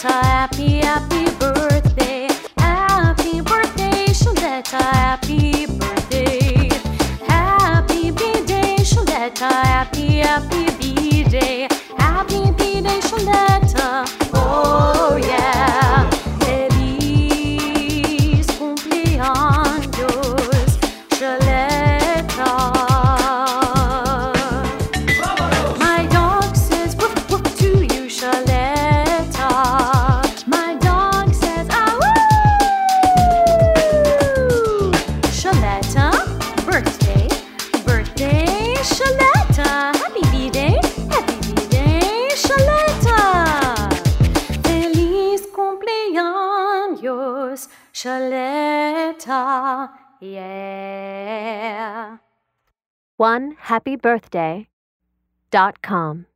Charlotta, happy, happy birthday. Happy birthday, Charlotta, happy birthday. Happy B-Day, Charlotta, happy, happy B-Day. Happy B-Day, Charlotta, oh yeah. Feliz cumpleaños, Charlotta. My dog says woof woof to you, Charlotta. My dog says ah woo. Charlotta, birthday, birthday, Charlotta. Happy B-Day, Charlotta. Feliz cumpleaños, Charlotta, yeah. OneHappyBirthday.com